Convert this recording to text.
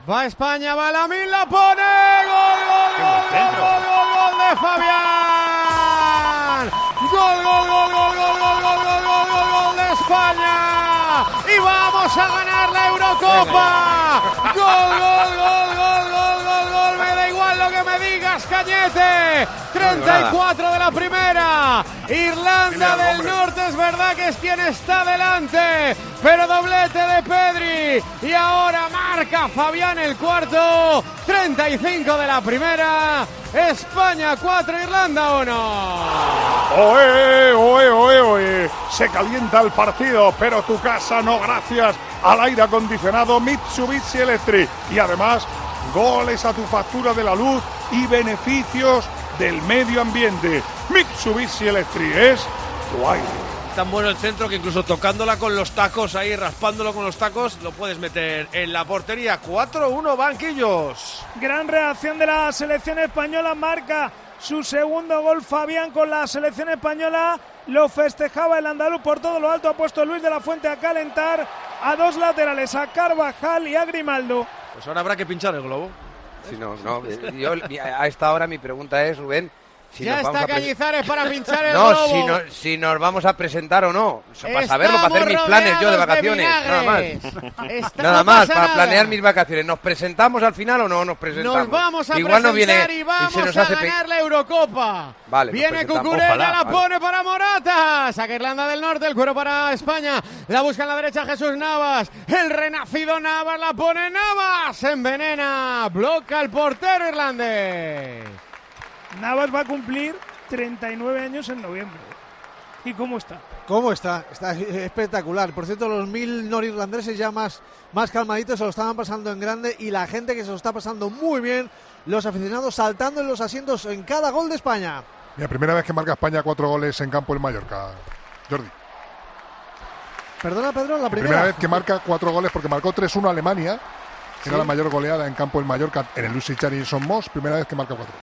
Va España, va Lamine, la pone. ¡Gol, gol, gol, gol, gol, gol, gol de Fabián! ¡Gol, gol, gol, gol, gol, gol, gol, gol, gol, gol, gol de España! ¡Y vamos a ganar la Eurocopa! ¡Gol, gol, gol, gol, gol, gol, gol! Me da igual lo que me digas, Cañete. 34 de la primera. Irlanda del Norte es verdad que es quien está delante, pero doblete de Pedri y ahora marca Fabián el cuarto. 35 de la primera. España 4, Irlanda 1. ¡Oe, oe, oe, oe! Se calienta el partido, pero tu casa no gracias al aire acondicionado Mitsubishi Electric. Y además, goles a tu factura de la luz y beneficios del medio ambiente. Mitsubishi Electric es tu aire. Tan bueno el centro que incluso tocándola con los tacos ahí, raspándolo con los tacos, lo puedes meter en la portería. 4-1 banquillos. Gran reacción de la selección española, marca su segundo gol Fabián con la selección española. Lo festejaba el andaluz por todo lo alto, ha puesto Luis de la Fuente a calentar a dos laterales, a Carvajal y a Grimaldo. Pues ahora habrá que pinchar el globo. Sí, no, yo a esta hora mi pregunta es, Rubén, si ya nos vamos está Cañizares para pinchar el no, globo. si nos vamos a presentar o no, para saberlo, para hacer mis planes yo de vacaciones, nada más. Nada más, para planear mis vacaciones. ¿Nos presentamos al final o no nos presentamos? Nos vamos a igual presentar no viene, y vamos se nos a hace ganar la Eurocopa. Vale, viene Cucurella, la pone para Morata. Saca Irlanda del Norte, el cuero para España. La busca en la derecha Jesús Navas. El renacido Navas, la pone Navas. Envenena, bloca el portero irlandés. Navas va a cumplir 39 años en noviembre. ¿Y cómo está? ¿Cómo está? Está espectacular. Por cierto, los 1000 norirlandeses ya más calmaditos, se lo estaban pasando en grande y la gente que se lo está pasando muy bien, los aficionados saltando en los asientos en cada gol de España. La primera vez que marca España 4 goles en campo en Mallorca, Jordi. Perdona, Pedro, la primera vez que marca 4 goles, porque marcó 3-1 a Alemania, que ¿sí? Era la mayor goleada en campo en Mallorca en el Lucy Charlison Moss, primera vez que marca 4.